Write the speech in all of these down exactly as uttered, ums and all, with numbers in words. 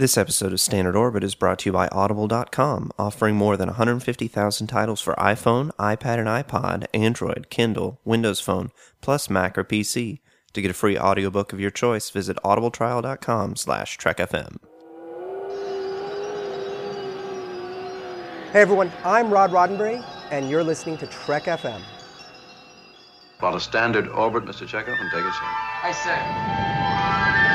This episode of Standard Orbit is brought to you by Audible dot com, offering more than one hundred fifty thousand titles for iPhone, iPad and iPod, Android, Kindle, Windows Phone, plus Mac or P C. To get a free audiobook of your choice, visit audibletrial dot com slash trek f m. Hey everyone, I'm Rod Roddenberry, and you're listening to Trek F M. Plot a standard orbit, Mister Chekhov, and take us in. I say.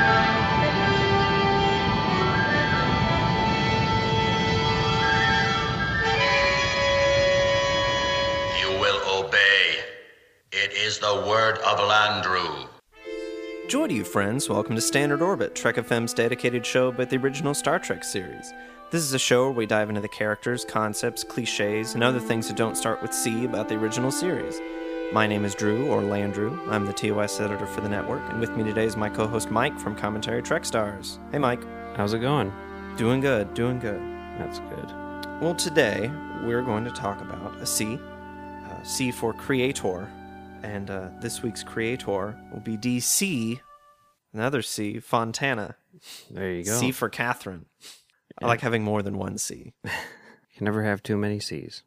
You will obey. It is the word of Landru. Joy to you, friends. Welcome to Standard Orbit, Trek F M's dedicated show about the original Star Trek series. This is a show where we dive into the characters, concepts, cliches, and other things that don't start with C about the original series. My name is Drew, or Landru. I'm the T O S editor for the network, and with me today is my co-host Mike from Commentary Trek Stars. Hey, Mike. How's it going? Doing good, doing good. That's good. Well, today we're going to talk about a C, uh, C for Creator, and uh, this week's Creator will be D C, another C, Fontana. There you go. C for Catherine. Yeah. I like having more than one C. You can never have too many C's.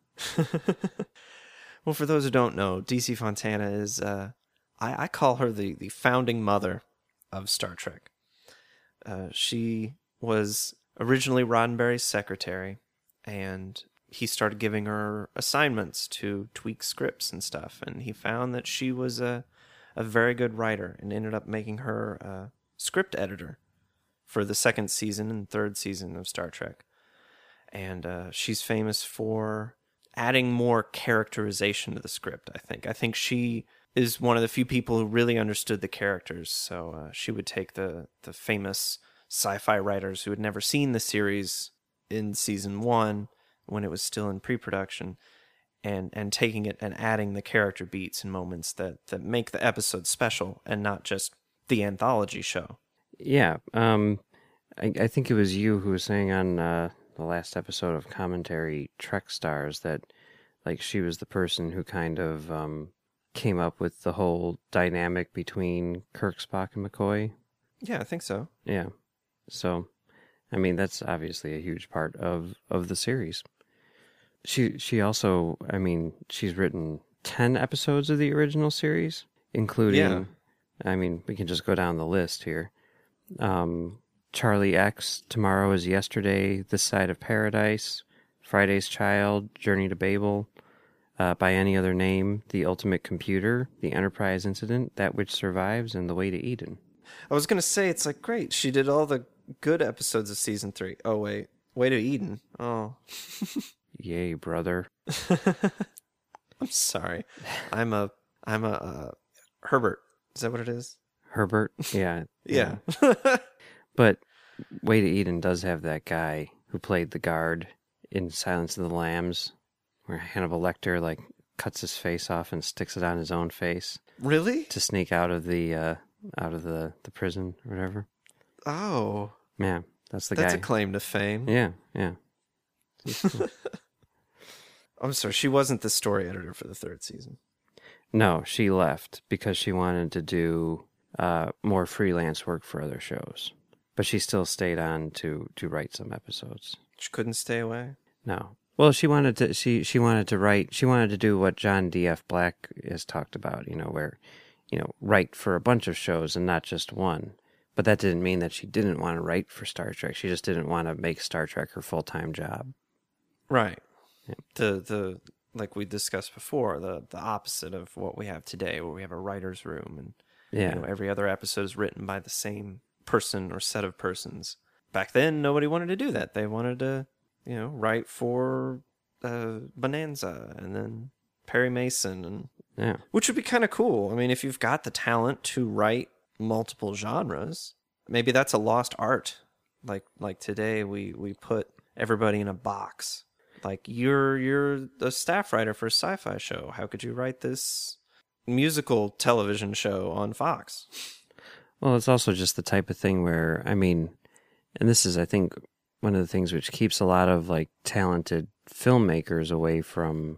Well, for those who don't know, D C Fontana is, uh, I, I call her the, the founding mother of Star Trek. Uh, she was originally Roddenberry's secretary, and he started giving her assignments to tweak scripts and stuff, and he found that she was a, a very good writer and ended up making her a script editor for the second season and third season of Star Trek. And uh, she's famous for adding more characterization to the script, I think. I think she is one of the few people who really understood the characters, so uh, she would take the, the famous sci-fi writers who had never seen the series in season one, when it was still in pre-production, and, and taking it and adding the character beats and moments that, that make the episode special and not just the anthology show. Yeah, um, I, I think it was you who was saying on uh, the last episode of Commentary Trek Stars that, like, she was the person who kind of um, came up with the whole dynamic between Kirk, Spock, and McCoy. Yeah, I think so. Yeah, so, I mean, that's obviously a huge part of, of the series. She she also, I mean, she's written ten episodes of the original series, including, Yeah. I mean, we can just go down the list here. Um, Charlie X, Tomorrow is Yesterday, This Side of Paradise, Friday's Child, Journey to Babel, uh, By Any Other Name, The Ultimate Computer, The Enterprise Incident, That Which Survives, and The Way to Eden. I was going to say, it's like, great, she did all the good episodes of season three. Oh, wait, Way to Eden. Oh. Yay, brother. I'm sorry. I'm a, I'm a, uh, Herbert. Is that what it is? Herbert? Yeah. Yeah. But Way to Eden does have that guy who played the guard in Silence of the Lambs, where Hannibal Lecter, like, cuts his face off and sticks it on his own face. Really? To sneak out of the, uh, out of the, the prison or whatever. Oh. Yeah, that's the That's guy. a claim to fame. Yeah, yeah. I'm sorry, she wasn't the story editor for the third season. No, she left because she wanted to do uh, more freelance work for other shows. But she still stayed on to, to write some episodes. She couldn't stay away? No. Well, she wanted to she, she wanted to write she wanted to do what John D F Black has talked about, you know, where, you know, write for a bunch of shows and not just one. But that didn't mean that she didn't want to write for Star Trek. She just didn't want to make Star Trek her full-time job. Right. Yeah. The the like we discussed before, the the opposite of what we have today, where we have a writer's room and Yeah. you know, every other episode is written by the same person or set of persons. Back then, nobody wanted to do that. They wanted to, you know, write for uh, Bonanza and then Perry Mason, and Yeah. which would be kind of cool. I mean, if you've got the talent to write multiple genres, maybe that's a lost art. Like like today, we we put everybody in a box. Like, you're you're a staff writer for a sci-fi show. How could you write this musical television show on Fox? Well, it's also just the type of thing where, I mean, and this is, I think, one of the things which keeps a lot of, like, talented filmmakers away from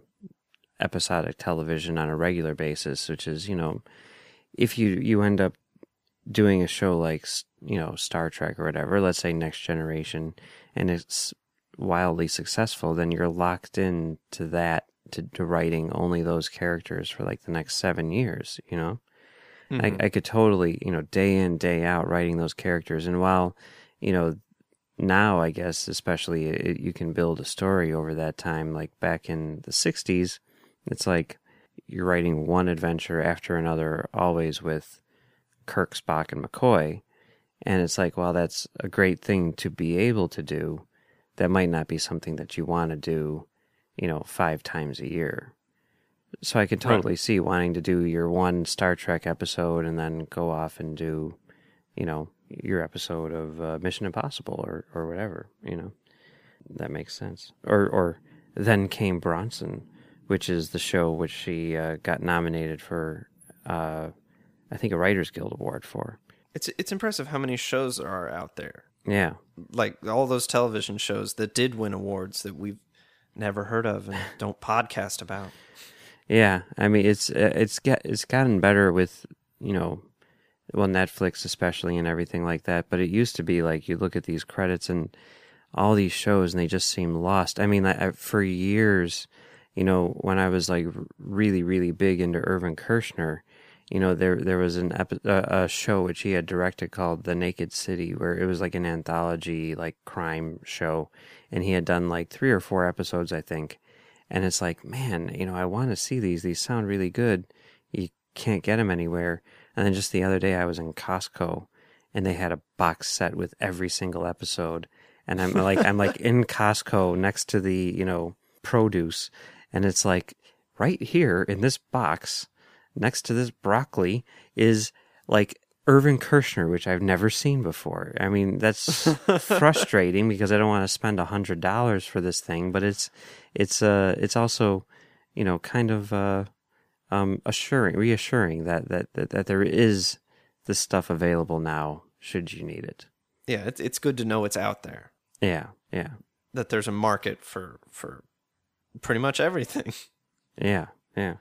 episodic television on a regular basis, which is, you know, if you, you end up doing a show like, you know, Star Trek or whatever, let's say Next Generation, and it's wildly successful, then you're locked in to that, to, to writing only those characters for like the next seven years, you know? Mm-hmm. I, I could totally, you know, day in, day out writing those characters. And while, you know, now I guess especially it, you can build a story over that time, like back in the sixties, it's like you're writing one adventure after another, always with Kirk, Spock, and McCoy. And it's like, well, that's a great thing to be able to do. That might not be something that you want to do, you know, five times a year. So I can totally right. see wanting to do your one Star Trek episode and then go off and do, you know, your episode of uh, Mission Impossible or, or whatever, you know. That makes sense. Or or Then Came Bronson, which is the show which she uh, got nominated for, uh, I think, a Writers Guild Award for. It's it's impressive how many shows there are out there. Yeah. Like all those television shows that did win awards that we've never heard of and don't podcast about. Yeah, I mean it's it's get it's gotten better with, you know, well, Netflix especially and everything like that. But it used to be like you look at these credits and all these shows and they just seem lost. I mean, I, for years, you know, when I was like really really big into Irvin Kershner, you know, there there was an epi- a, a show which he had directed called The Naked City, where it was like an anthology like crime show, and he had done like three or four episodes, I think. And it's like, man, you know, I want to see these. These sound really good. You can't get them anywhere. And then just the other day I was in Costco and they had a box set with every single episode. And I'm like, I'm like in Costco next to the, you know, produce. And it's like right here in this box next to this broccoli is like Irvin Kershner, which I've never seen before. I mean, that's frustrating because I don't want to spend a hundred dollars for this thing, but it's, it's, uh, it's also, you know, kind of, uh, um, assuring, reassuring that, that, that, that there is this stuff available now, should you need it. Yeah. It's, it's good to know it's out there. Yeah. Yeah. That there's a market for, for pretty much everything. Yeah. Yeah.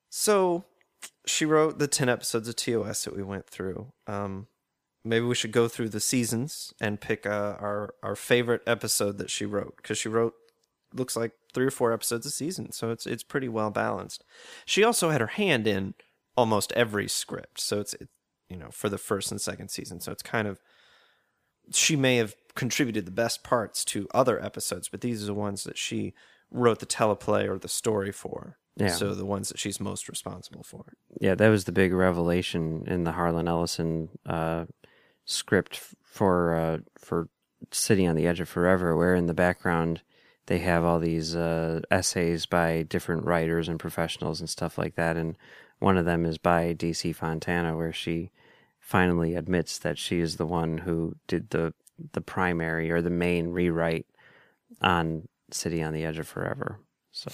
So, she wrote the ten episodes of T O S that we went through. Um, maybe we should go through the seasons and pick uh, our our favorite episode that she wrote, because she wrote looks like three or four episodes a season, so it's it's pretty well balanced. She also had her hand in almost every script, so it's it, you know, for the first and second season. So it's kind of, she may have contributed the best parts to other episodes, but these are the ones that she wrote the teleplay or the story for. Yeah. So the ones that she's most responsible for. Yeah, that was the big revelation in the Harlan Ellison uh, script for uh, for City on the Edge of Forever, where in the background they have all these uh, essays by different writers and professionals and stuff like that, and one of them is by D C Fontana, where she finally admits that she is the one who did the the primary or the main rewrite on City on the Edge of Forever. So.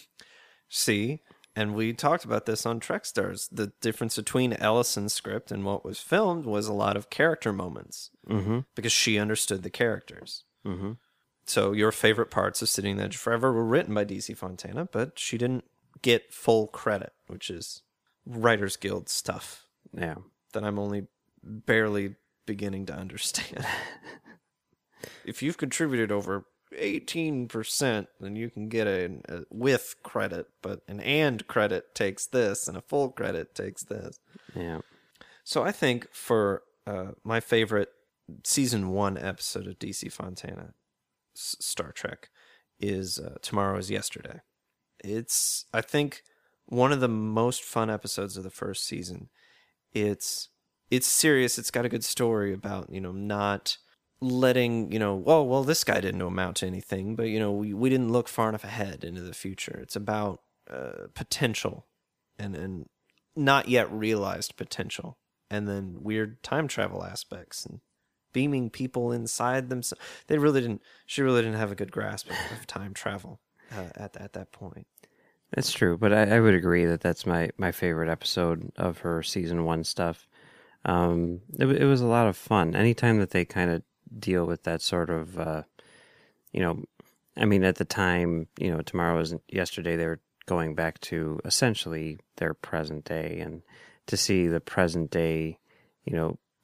See, and we talked about this on Trek Stars. The difference between Ellison's script and what was filmed was a lot of character moments, mm-hmm. because she understood the characters. Mm-hmm. So your favorite parts of City on the Edge of Forever were written by D C Fontana, but she didn't get full credit, which is Writers Guild stuff. Yeah, that I'm only barely beginning to understand. If you've contributed over eighteen percent, then you can get a, a with credit, but an and credit takes this and a full credit takes this. Yeah. So I think for uh, my favorite season one episode of D C Fontana S- Star Trek is uh, Tomorrow is Yesterday. It's, I think, one of the most fun episodes of the first season. It's it's serious. It's got a good story about, you know, not letting, you know, well, well, this guy didn't amount to anything, but, you know, we, we didn't look far enough ahead into the future. It's about uh, potential and, and not yet realized potential, and then weird time travel aspects and beaming people inside themselves. They really didn't, she really didn't have a good grasp of, of time travel uh, at, at that point. That's true, but I, I would agree that that's my, my favorite episode of her season one stuff. Um, it, it was a lot of fun. Anytime that they kind of deal with that sort of, uh, you know, I mean, at the time, you know, Tomorrow Isn't Yesterday, they were going back to essentially their present day, and to see the present day, you know,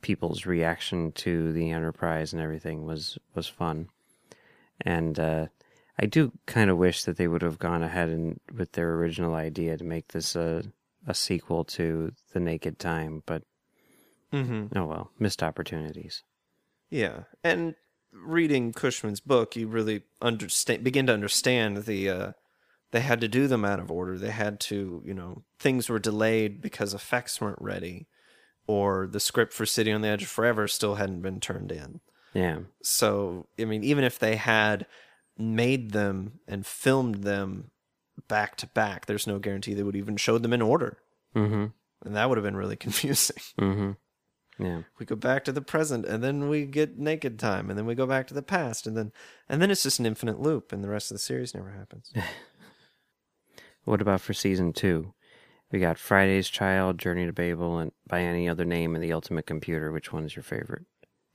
people's reaction to the Enterprise and everything was was fun. And uh, I do kind of wish that they would have gone ahead and with their original idea to make this a a sequel to The Naked Time, but Mm-hmm. oh well, missed opportunities. Yeah, and reading Cushman's book, you really understand, begin to understand the. Uh, they had to do them out of order. They had to, you know, things were delayed because effects weren't ready, or the script for City on the Edge of Forever still hadn't been turned in. Yeah. So, I mean, even if they had made them and filmed them back to back, there's no guarantee they would even show them in order. Mm-hmm. And that would have been really confusing. Mm-hmm. Yeah. We go back to the present, and then we get Naked Time, and then we go back to the past, and then and then it's just an infinite loop, and the rest of the series never happens. What about for season two? We got Friday's Child, Journey to Babel, and By Any Other Name, and The Ultimate Computer. Which one's your favorite?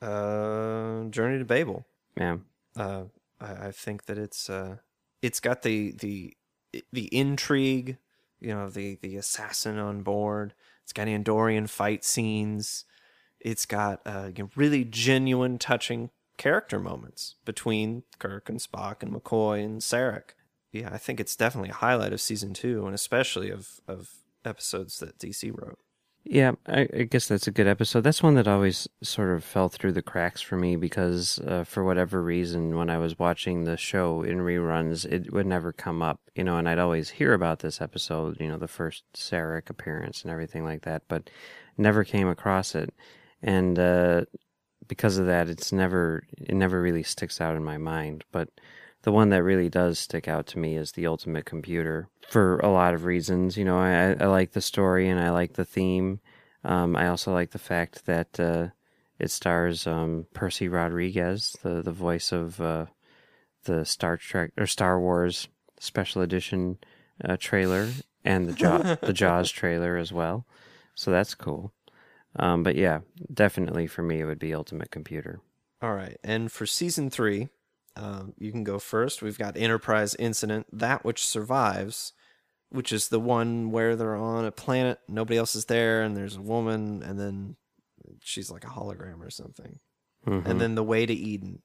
Uh, Journey to Babel. Yeah. Uh, I, I think that it's uh, it's got the the the intrigue, you know, the the assassin on board. It's got Andorian fight scenes. It's got uh, you know, really genuine, touching character moments between Kirk and Spock and McCoy and Sarek. Yeah, I think it's definitely a highlight of season two, and especially of, of episodes that D C wrote. Yeah, I, I guess that's a good episode. That's one that always sort of fell through the cracks for me because uh, for whatever reason, when I was watching the show in reruns, it would never come up, you know, and I'd always hear about this episode, you know, the first Sarek appearance and everything like that, but never came across it. And uh, because of that, it's never, it never really sticks out in my mind. But the one that really does stick out to me is The Ultimate Computer for a lot of reasons. You know, I, I like the story and I like the theme. Um, I also like the fact that uh, it stars um, Percy Rodriguez, the, the voice of uh, the Star Trek or Star Wars Special Edition uh, trailer and the Jaw, the Jaws trailer as well. So that's cool. Um, but yeah, definitely for me it would be Ultimate Computer. All right, and for season three, um, you can go first. We've got Enterprise Incident, That Which Survives, which is the one where they're on a planet, nobody else is there, and there's a woman, and then she's like a hologram or something. Mm-hmm. And then The Way to Eden,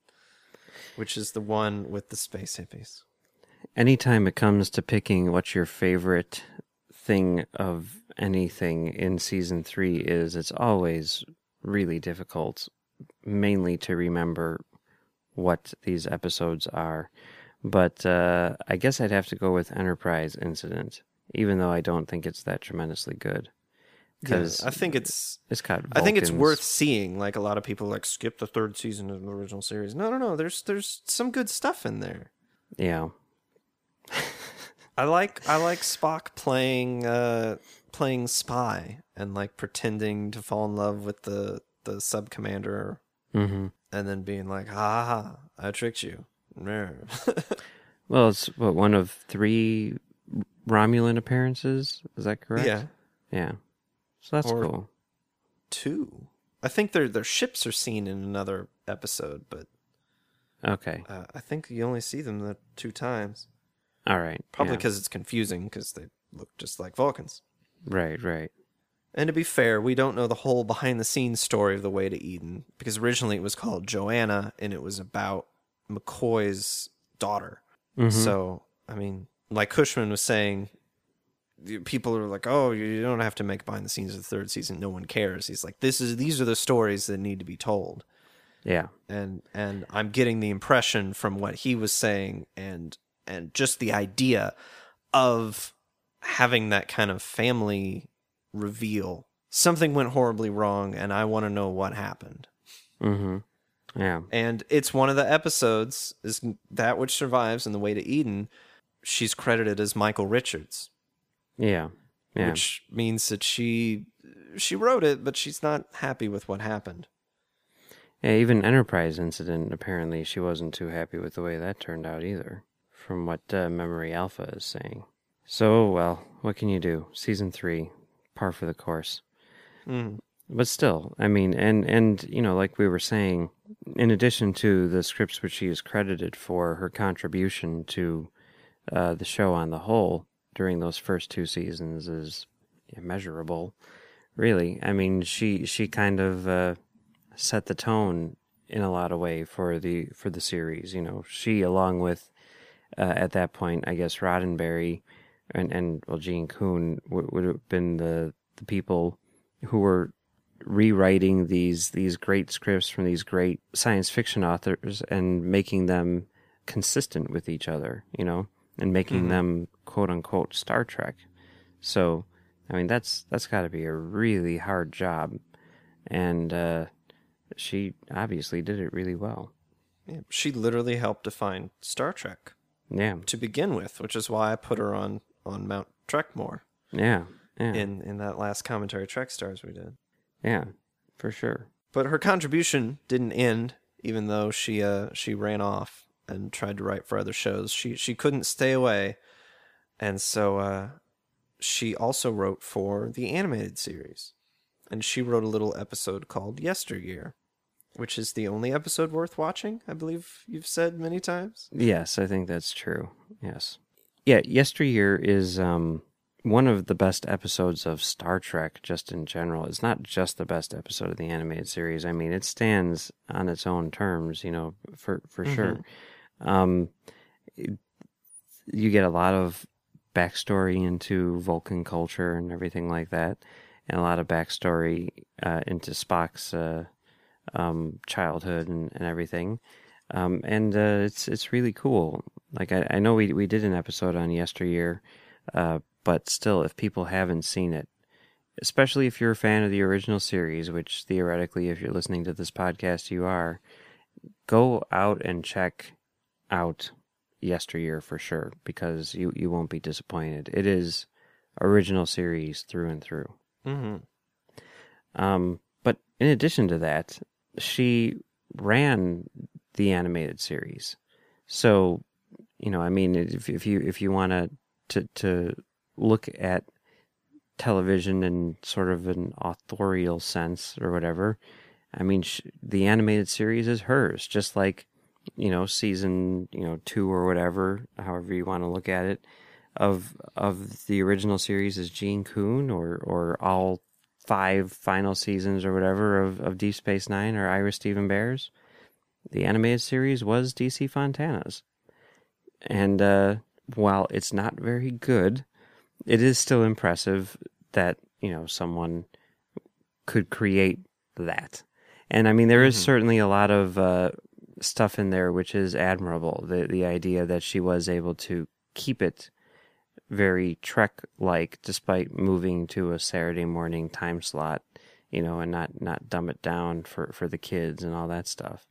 which is the one with the space hippies. Anytime it comes to picking what's your favorite thing of anything in season three is, it's always really difficult, mainly to remember what these episodes are. But uh, I guess I'd have to go with Enterprise Incident, even though I don't think it's that tremendously good. Because yeah, I think it's it's got I think it's Vulcans. worth seeing. Like a lot of people like skip the third season of the original series. No, no, no. There's there's some good stuff in there. Yeah. I like I like Spock playing uh, playing spy and like pretending to fall in love with the the sub commander, Mm-hmm. and then being like, "Ha ha, ha I tricked you." Well, it's what, one of three Romulan appearances. Is that correct? Yeah, Yeah. So that's Or- cool. two. I think their their ships are seen in another episode, but Okay. uh, I think you only see them the two times. All right. Probably yeah. because it's confusing because they look just like Vulcans. Right, right. And to be fair, we don't know the whole behind-the-scenes story of The Way to Eden, because originally it was called Joanna, and it was about McCoy's daughter. Mhm. So, I mean, like Cushman was saying, the- people are like, oh, you don't have to make behind-the-scenes of the third season. No one cares. He's like, this is these are the stories that need to be told. Yeah. And and I'm getting the impression from what he was saying and and just the idea of having that kind of family reveal. Something went horribly wrong, and I want to know what happened. Mm-hmm. Yeah. And it's one of the episodes, is That Which Survives in The Way to Eden. She's credited as Michael Richards, Yeah. Yeah. which means that she she wrote it, but she's not happy with what happened. Yeah, even Enterprise Incident, apparently she wasn't too happy with the way that turned out either, from what uh, Memory Alpha is saying. So, well, what can you do? Season three, par for the course. Mm. But still, I mean, and, and, you know, like we were saying, in addition to the scripts which she is credited for, her contribution to uh, the show on the whole during those first two seasons is immeasurable, really. I mean, she, she kind of... Uh, set the tone in a lot of way for the for the series. You know, she along with uh, at that point, I guess Roddenberry and and well, Gene Coon w- would have been the the people who were rewriting these these great scripts from these great science fiction authors and making them consistent with each other, you know, and making mm-hmm. them quote unquote Star Trek. So, I mean, that's that's got to be a really hard job, and uh, she obviously did it really well. Yeah, she literally helped define Star Trek. Yeah. To begin with, which is why I put her on on Mount Trekmore. Yeah. Yeah. In in that last commentary Trek Stars we did. Yeah, for sure. But her contribution didn't end, even though she uh she ran off and tried to write for other shows. She she couldn't stay away, and so uh, she also wrote for the animated series, and she wrote a little episode called Yesteryear, which is the only episode worth watching. I believe you've said many times. Yes, I think that's true. Yes, yeah. Yesteryear is um. one of the best episodes of Star Trek, just in general. It's not just the best episode of the animated series. I mean, it stands on its own terms, you know, for, for mm-hmm. sure. Um, it, you get a lot of backstory into Vulcan culture and everything like that, and a lot of backstory uh, into Spock's uh, um, childhood and, and everything. Um, and uh, it's it's really cool. Like, I, I know we we did an episode on Yesteryear, uh, but still, if people haven't seen it, especially if you're a fan of the original series, which theoretically, if you're listening to this podcast, you are, go out and check out Yesteryear for sure, because you, you won't be disappointed. It is original series through and through. Mm-hmm. Um, but in addition to that, she ran the animated series. So, you know, I mean, if, if you if you want to to to look at television in sort of an authorial sense or whatever, I mean, sh- the animated series is hers, just like, you know, season, you know, two or whatever, however you want to look at it, of of the original series is Gene Coon, or, or all five final seasons or whatever of, of Deep Space Nine or Ira Steven Bears. The animated series was D C Fontana's. And uh, while it's not very good, it is still impressive that, you know, someone could create that. And I mean, there is mm-hmm. certainly a lot of uh, stuff in there which is admirable. The the idea that she was able to keep it very Trek-like, despite moving to a Saturday morning time slot, you know, and not, not dumb it down for, for the kids and all that stuff.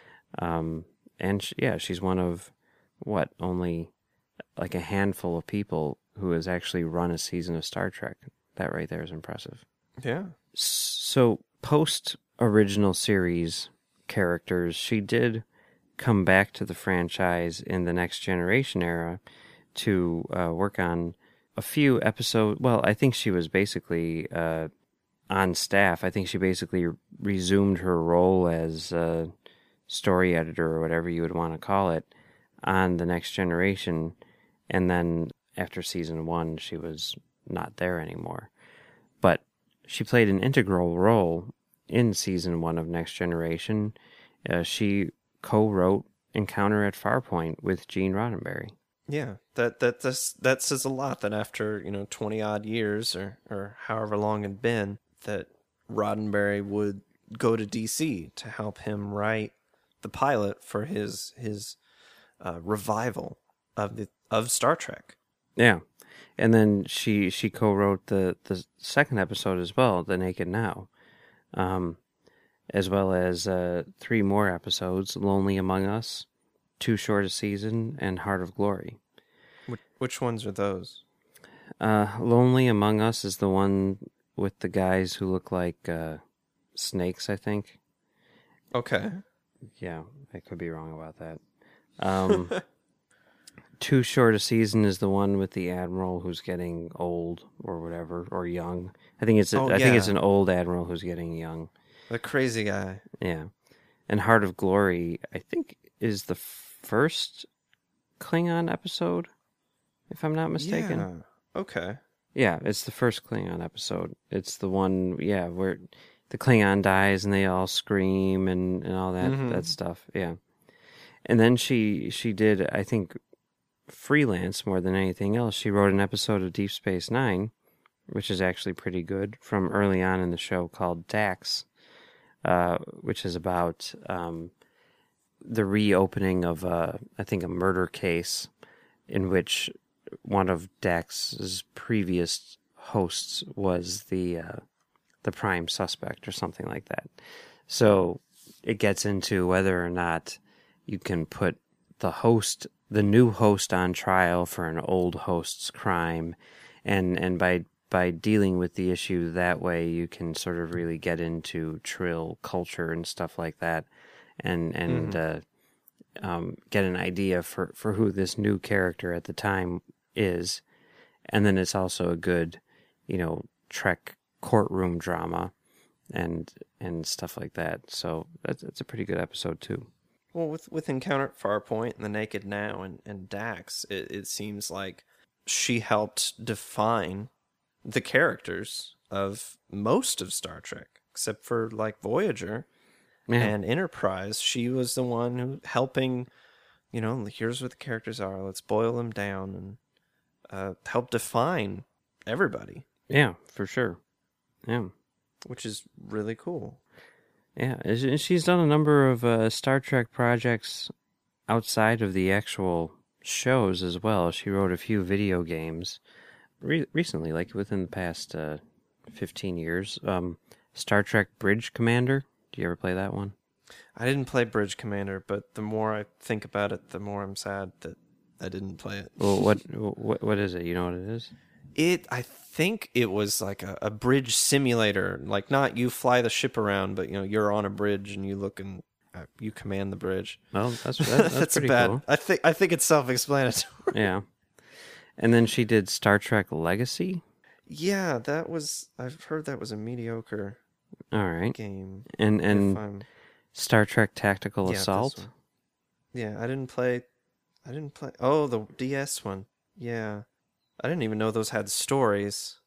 Um, and she, yeah, she's one of, what, only like a handful of people who has actually run a season of Star Trek. That right there is impressive. Yeah. So post original series characters, she did come back to the franchise in the Next Generation era to uh, work on a few episodes. Well, I think she was basically uh, on staff. I think she basically resumed her role as a story editor or whatever you would want to call it on the Next Generation. And then after season one, she was not there anymore. But she played an integral role in season one of Next Generation. Uh, she co-wrote Encounter at Farpoint with Gene Roddenberry. Yeah, that that that's, that says a lot. That after, you know, twenty odd years or or however long it'd been, that Roddenberry would go to D C to help him write the pilot for his his uh, revival of the of Star Trek. Yeah, and then she she co-wrote the the second episode as well, The Naked Now, um, as well as uh, three more episodes: Lonely Among Us, Too Short a Season, and Heart of Glory. Which, which ones are those? Uh, Lonely Among Us is the one with the guys who look like uh, snakes, I think. Okay. Yeah, I could be wrong about that. Um, Too Short a Season is the one with the admiral who's getting old or whatever, or young. I think it's a, oh, I yeah. think it's an old admiral who's getting young. The crazy guy. Yeah. And Heart of Glory, I think, is the first Klingon episode, if I'm not mistaken. Yeah. Okay. Yeah, it's the first Klingon episode. It's the one, yeah, where the Klingon dies and they all scream and, and all that Mhm. that stuff. Yeah. And then she she did, I think, freelance more than anything else. She wrote an episode of Deep Space Nine, which is actually pretty good, from early on in the show, called Dax, uh, which is about um, the reopening of, a, I think, a murder case in which one of Dax's previous hosts was the uh, the prime suspect or something like that. So it gets into whether or not you can put the host, the new host, on trial for an old host's crime, and and by by dealing with the issue that way, you can sort of really get into Trill culture and stuff like that, and and mm-hmm. uh, um, get an idea for, for who this new character at the time is. And then it's also a good, you know, Trek courtroom drama and and stuff like that. So that's, that's a pretty good episode too. Well, with, with Encounter at Farpoint and The Naked Now and, and Dax, it, it seems like she helped define the characters of most of Star Trek, except for like Voyager yeah. and Enterprise. She was the one who helping, you know, here's what the characters are. Let's boil them down and uh, help define everybody. Yeah, for sure. Yeah. Which is really cool. Yeah, she's done a number of uh, Star Trek projects outside of the actual shows as well. She wrote a few video games re- recently, like within the past uh, fifteen years. Um, Star Trek Bridge Commander. Do you ever play that one? I didn't play Bridge Commander, but the more I think about it, the more I'm sad that I didn't play it. Well, what what what is it? You know what it is? It, I think it was like a, a bridge simulator. Like, not you fly the ship around, but, you know, you're on a bridge and you look and uh, you command the bridge. Well, that's that, that's, that's pretty bad. cool. I think I think it's self-explanatory. Yeah. And then she did Star Trek Legacy. Yeah, that was. I've heard that was a mediocre. All right. Game. And and Star Trek Tactical yeah, Assault. Yeah, I didn't play. I didn't play. Oh, the D S one. Yeah. I didn't even know those had stories.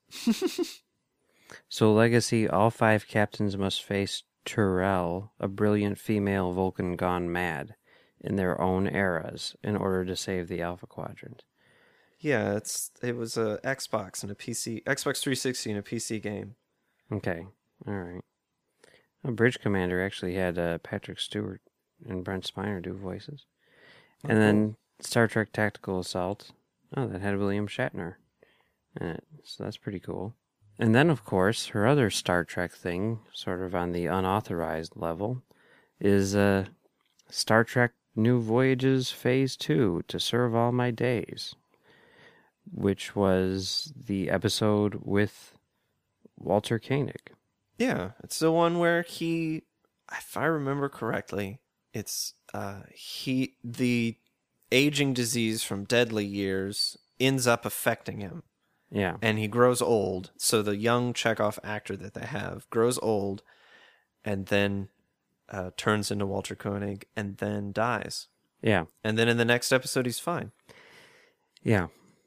So Legacy, all five captains must face Turel, a brilliant female Vulcan gone mad, in their own eras, in order to save the Alpha Quadrant. Yeah, it's it was a Xbox and a P C, Xbox three sixty and a P C game. Okay, all right. Well, Bridge Commander actually had uh, Patrick Stewart and Brent Spiner do voices. And oh, then Star Trek Tactical Assault. Oh, that had William Shatner in it, so that's pretty cool. And then, of course, her other Star Trek thing, sort of on the unauthorized level, is uh, Star Trek New Voyages Phase two, To Serve All My Days, which was the episode with Walter Koenig. Yeah, it's the one where he, if I remember correctly, it's uh, he the aging disease from deadly years ends up affecting him. Yeah. And he grows old. So the young Chekhov actor that they have grows old and then uh, turns into Walter Koenig and then dies. Yeah. And then in the next episode, he's fine. Yeah.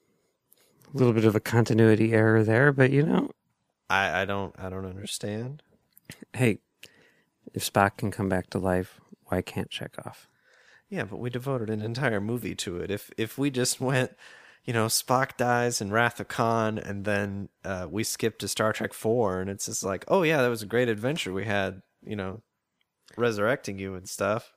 A little bit of a continuity error there, but you know. I, I don't I don't understand. Hey, if Spock can come back to life, why can't Chekhov? Yeah, but we devoted an entire movie to it. If if we just went, you know, Spock dies in Wrath of Khan, and then uh, we skip to Star Trek four, and it's just like, oh yeah, that was a great adventure we had, you know, resurrecting you and stuff.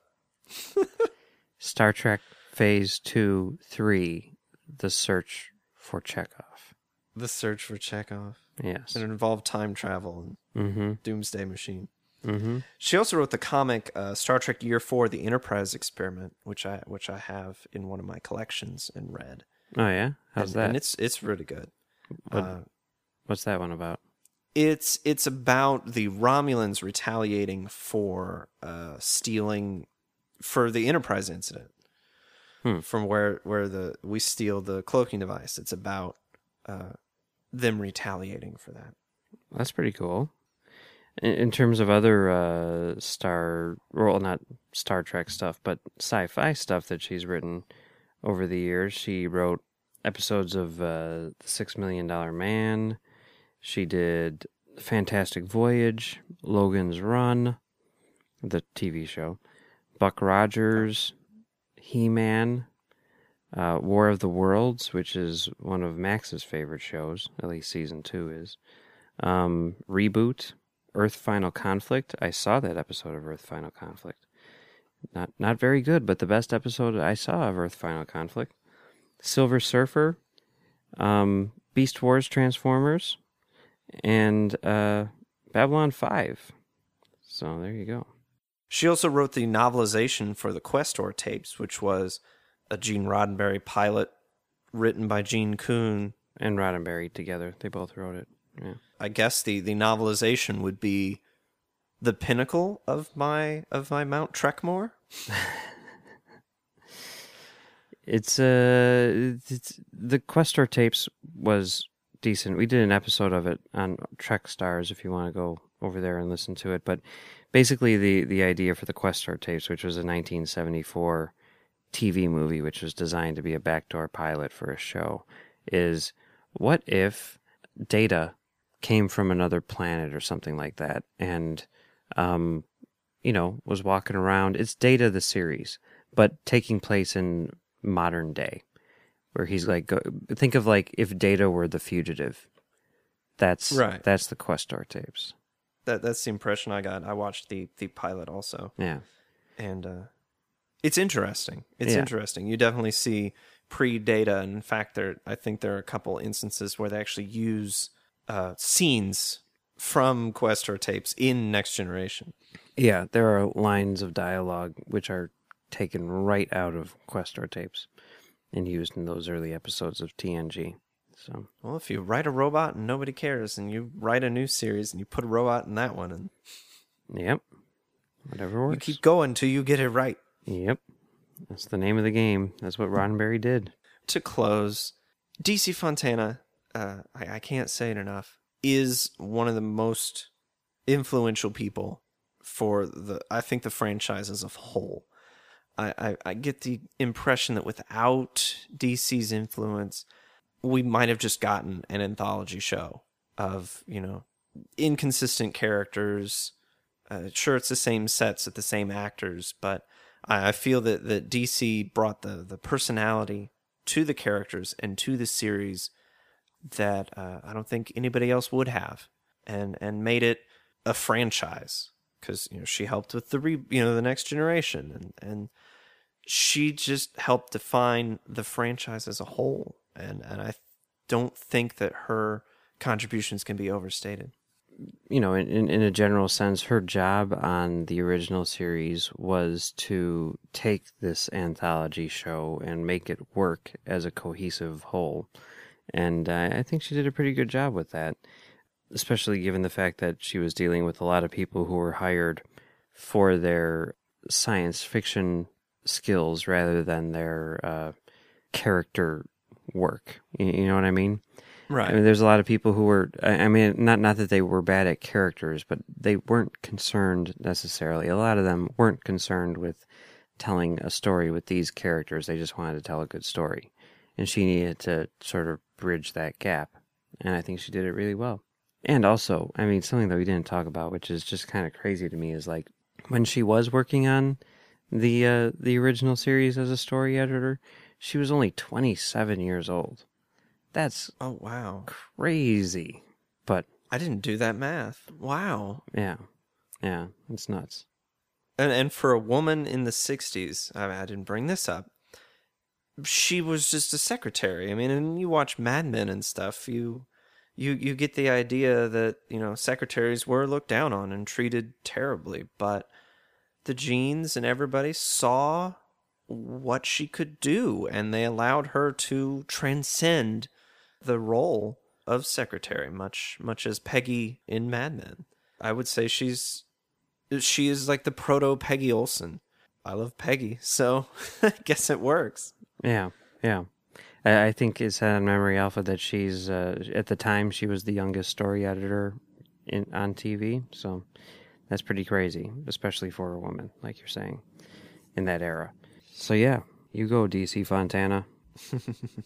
Star Trek Phase two, three, The Search for Chekhov. The Search for Chekhov. Yes. And it involved time travel and mm-hmm. Doomsday Machine. Mm-hmm. She also wrote the comic uh, Star Trek Year Four: The Enterprise Experiment, which I which I have in one of my collections and read. Oh yeah, how's and, that? And it's it's really good. What, uh, what's that one about? It's it's about the Romulans retaliating for uh, stealing for the Enterprise incident. Hmm. From where where the we steal the cloaking device. It's about uh, them retaliating for that. That's pretty cool. In, in terms of other uh, Star, well, not Star Trek stuff, but sci-fi stuff that she's written over the years, she wrote episodes of uh, The Six Million Dollar Man. She did Fantastic Voyage, Logan's Run, the T V show, Buck Rogers, He-Man, uh, War of the Worlds, which is one of Max's favorite shows, at least season two is, um, Reboot, Earth Final Conflict. I saw that episode of Earth Final Conflict. Not not very good, but the best episode I saw of Earth Final Conflict. Silver Surfer, um, Beast Wars Transformers, and uh, Babylon five. So there you go. She also wrote the novelization for the Questor tapes, which was a Gene Roddenberry pilot written by Gene Kuhn. And Roddenberry together. They both wrote it. Yeah. I guess the, the novelization would be the pinnacle of my of my Mount Trekmore. It's uh, it's, the Questor tapes was decent. We did an episode of it on Trek Stars if you want to go over there and listen to it. But basically, the the idea for the Questor tapes, which was a nineteen seventy-four T V movie, which was designed to be a backdoor pilot for a show, is what if Data came from another planet or something like that, and um, you know, was walking around. It's Data the series, but taking place in modern day, where he's like, go, think of like if Data were the fugitive. That's right. That's the Questor tapes. That that's the impression I got. I watched the the pilot also. Yeah, and uh, it's interesting. It's Yeah. interesting. You definitely see pre-Data. And in fact, there I think there are a couple instances where they actually use uh, scenes from Questor tapes in Next Generation. yeah. There are lines of dialogue which are taken right out of Questor tapes and used in those early episodes of T N G. So, Well, if you write a robot and nobody cares, and you write a new series and you put a robot in that one, and yep, whatever you works. keep going till you get it right. Yep, that's the name of the game. That's what Roddenberry did. To close, D C Fontana, uh, I, I can't say it enough, is one of the most influential people for the, I think, the franchise as a whole. I, I, I get the impression that without D C's influence, we might have just gotten an anthology show of, you know, inconsistent characters. Uh, sure, it's the same sets with the same actors, but I, I feel that, that D C brought the, the personality to the characters and to the series that uh, I don't think anybody else would have, and and made it a franchise. Because, you know, she helped with the re, you know the Next Generation, and and she just helped define the franchise as a whole, and and I don't think that her contributions can be overstated. You know, in, in, in a general sense, her job on the original series was to take this anthology show and make it work as a cohesive whole. And uh, I think she did a pretty good job with that, especially given the fact that she was dealing with a lot of people who were hired for their science fiction skills rather than their uh, character work. You, you know what I mean? Right. I mean, there's a lot of people who were, I I mean, not not that they were bad at characters, but they weren't concerned necessarily. A lot of them weren't concerned with telling a story with these characters. They just wanted to tell a good story. And she needed to sort of bridge that gap. And I think she did it really well. And also, I mean, something that we didn't talk about, which is just kind of crazy to me, is like when she was working on the uh, the original series as a story editor, she was only twenty-seven years old. That's Oh, wow. crazy. But I didn't do that math. Wow. yeah, yeah, it's nuts. And and for a woman in the sixties, I, mean, I didn't bring this up, she was just a secretary. I mean, and you watch Mad Men and stuff, you you you get the idea that, you know, secretaries were looked down on and treated terribly, but the Genes and everybody saw what she could do, and they allowed her to transcend the role of secretary, much much as Peggy in Mad Men. I would say she's she is like the proto Peggy Olson. I love Peggy, so I guess it works. Yeah, yeah. I, I think it's on Memory Alpha that she's uh, at the time she was the youngest story editor in on T V. So that's pretty crazy, especially for a woman, like you're saying, in that era. So yeah, you go, D C Fontana.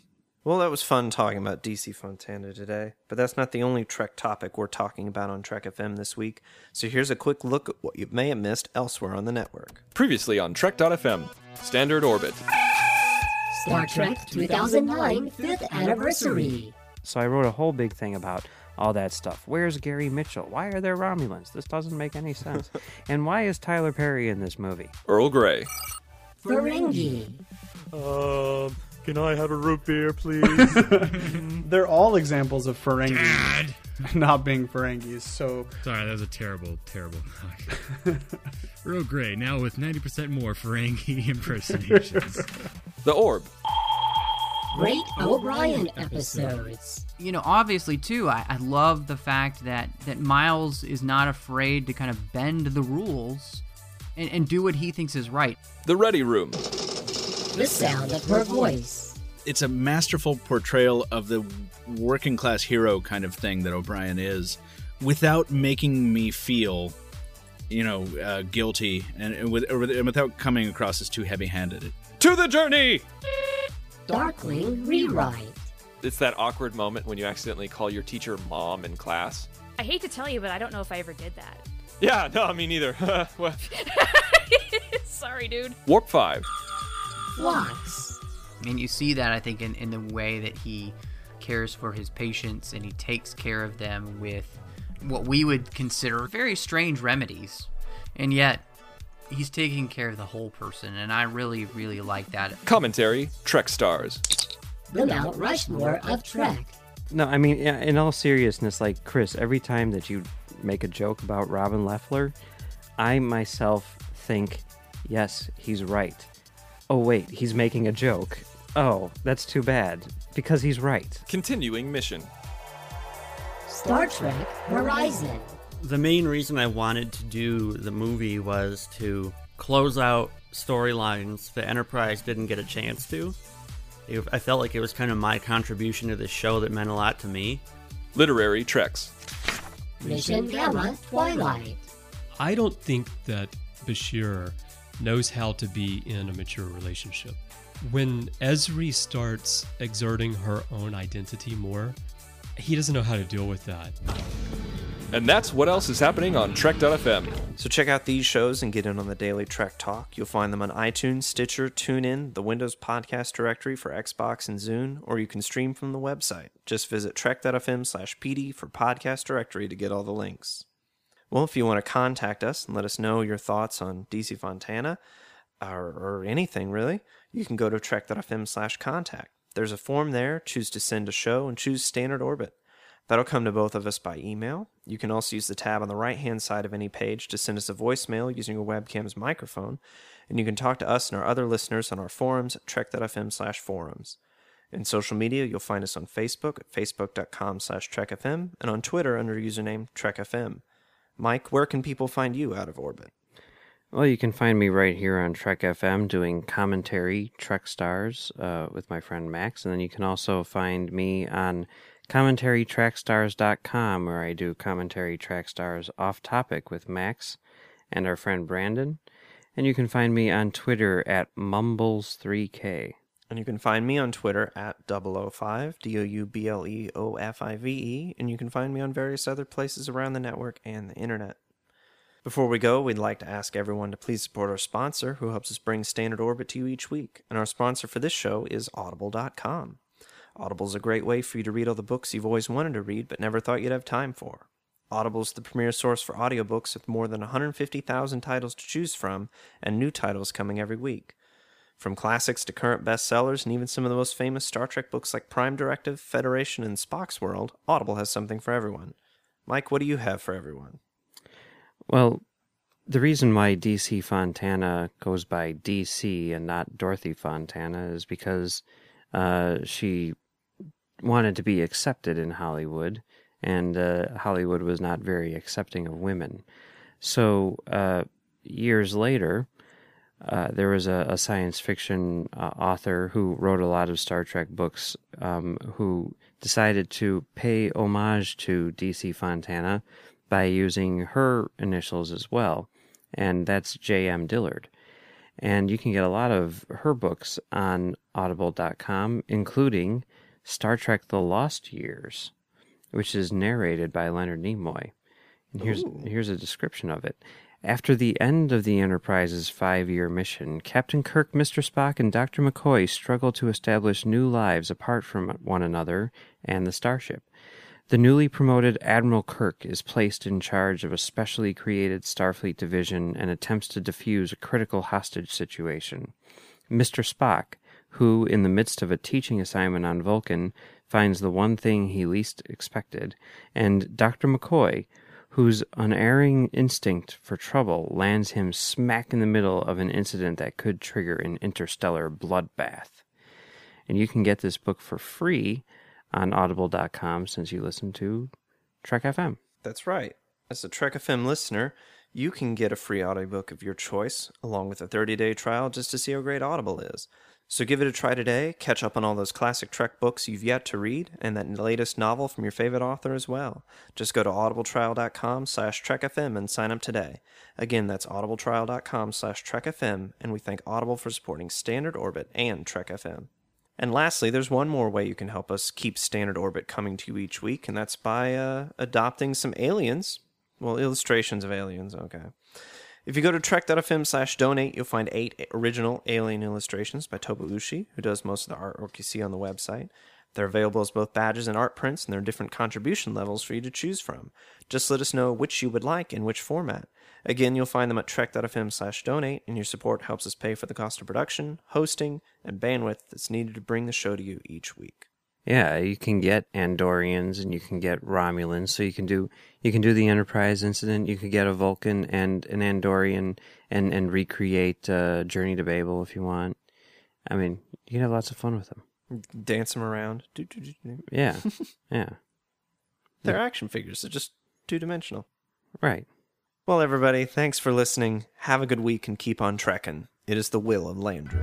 Well, that was fun talking about D C Fontana today, but that's not the only Trek topic we're talking about on Trek F M this week, so here's a quick look at what you may have missed elsewhere on the network. Previously on Trek dot F M, Standard Orbit. Star Trek two thousand nine fifth Anniversary. So I wrote a whole big thing about all that stuff. Where's Gary Mitchell? Why are there Romulans? This doesn't make any sense. And why is Tyler Perry in this movie? Earl Grey. Ferengi. Um, can I have a root beer, please? They're all examples of Ferengi not being Ferengis, so... Sorry, that was a terrible, terrible knock. Earl Grey, now with ninety percent more Ferengi impersonations. The Orb. Great O'Brien episodes. You know, obviously, too, I, I love the fact that, that Miles is not afraid to kind of bend the rules and, and do what he thinks is right. The Ready Room. The sound of her voice. It's a masterful portrayal of the working class hero kind of thing that O'Brien is, without making me feel, you know, uh, guilty, and, and, with, or, and without coming across as too heavy-handed. To the Journey! Darkling Rewrite. It's that awkward moment when you accidentally call your teacher mom in class. I hate to tell you, but I don't know if I ever did that. Yeah, no, me neither. Well. Sorry, dude. Warp five. Phlox. And you see that, I think, in, in the way that he cares for his patients and he takes care of them with what we would consider very strange remedies. And yet, he's taking care of the whole person, and I really, really like that. Commentary, Trek Stars. The Mount Rushmore of Trek. No, I mean, in all seriousness, like, Chris, every time that you make a joke about Robin Leffler, I myself think, yes, he's right. Oh, wait, he's making a joke. Oh, that's too bad, because he's right. Continuing mission. Star Trek Horizon. The main reason I wanted to do the movie was to close out storylines that Enterprise didn't get a chance to. It, I felt like it was kind of my contribution to this show that meant a lot to me. Literary Treks. Mission Gamma Twilight. I don't think that Bashir knows how to be in a mature relationship. When Ezri starts exerting her own identity more, he doesn't know how to deal with that. And that's what else is happening on Trek dot F M. So check out these shows and get in on the daily Trek Talk. You'll find them on iTunes, Stitcher, TuneIn, the Windows Podcast Directory for Xbox and Zune, or you can stream from the website. Just visit trek dot f m slash p d for Podcast Directory to get all the links. Well, if you want to contact us and let us know your thoughts on D C Fontana, or, or anything really, you can go to trek dot f m slash contact. There's a form there. Choose to send a show and choose Standard Orbit. That'll come to both of us by email. You can also use the tab on the right-hand side of any page to send us a voicemail using your webcam's microphone, and you can talk to us and our other listeners on our forums at trek dot f m slash forums. In social media, you'll find us on Facebook at facebook dot com slash trek f m and on Twitter under username trek f m. Mike, where can people find you out of orbit? Well, you can find me right here on Trek F M doing commentary Trek Stars uh, with my friend Max, and then you can also find me on commentary track stars dot com, where I do commentary track stars off topic with Max and our friend Brandon. And you can find me on Twitter at mumbles three k. And you can find me on Twitter at double oh five, D O U B L E O F I V E, and you can find me on various other places around the network and the internet. Before we go, we'd like to ask everyone to please support our sponsor, who helps us bring Standard Orbit to you each week. And our sponsor for this show is audible dot com. Audible is a great way for you to read all the books you've always wanted to read but never thought you'd have time for. Audible is the premier source for audiobooks with more than one hundred fifty thousand titles to choose from and new titles coming every week. From classics to current bestsellers and even some of the most famous Star Trek books like Prime Directive, Federation, and Spock's World, Audible has something for everyone. Mike, what do you have for everyone? Well, the reason why D C Fontana goes by D C and not Dorothy Fontana is because uh, she wanted to be accepted in Hollywood, and uh, Hollywood was not very accepting of women. So uh, years later, uh, there was a, a science fiction uh, author who wrote a lot of Star Trek books um, who decided to pay homage to D C Fontana by using her initials as well, and that's J M Dillard. And you can get a lot of her books on audible dot com, including Star Trek The Lost Years, which is narrated by Leonard Nimoy. And here's Ooh. here's a description of it. After the end of the Enterprise's five-year mission, Captain Kirk, Mister Spock, and Doctor McCoy struggle to establish new lives apart from one another and the starship. The newly promoted Admiral Kirk is placed in charge of a specially created Starfleet division and attempts to defuse a critical hostage situation. Mister Spock, who, in the midst of a teaching assignment on Vulcan, finds the one thing he least expected, and Doctor McCoy, whose unerring instinct for trouble lands him smack in the middle of an incident that could trigger an interstellar bloodbath. And you can get this book for free on audible dot com since you listen to Trek F M. That's right. As a Trek F M listener, you can get a free audiobook of your choice, along with a thirty-day trial just to see how great Audible is. So give it a try today, catch up on all those classic Trek books you've yet to read, and that latest novel from your favorite author as well. Just go to audibletrial.com slash trekfm and sign up today. Again, that's audibletrial.com slash trekfm, and we thank Audible for supporting Standard Orbit and Trek F M. And lastly, there's one more way you can help us keep Standard Orbit coming to you each week, and that's by uh, adopting some aliens. Well, illustrations of aliens, okay. If you go to trek.fm slash donate, you'll find eight original alien illustrations by Toba Ushi, who does most of the artwork you see on the website. They're available as both badges and art prints, and there are different contribution levels for you to choose from. Just let us know which you would like in which format. Again, you'll find them at trek.fm slash donate, and your support helps us pay for the cost of production, hosting, and bandwidth that's needed to bring the show to you each week. Yeah, you can get Andorians and you can get Romulans, so you can do you can do the Enterprise incident. You could get a Vulcan and an Andorian and and recreate uh, Journey to Babel if you want. I mean, you can have lots of fun with them. Dance them around. Yeah, yeah. They're action figures. They're just two-dimensional. Right. Well, everybody, thanks for listening. Have a good week and keep on trekking. It is the will of Landry.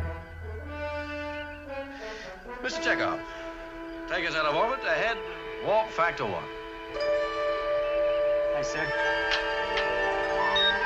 Mister Chekhov, take us out of orbit ahead, warp factor one. Hi, sir.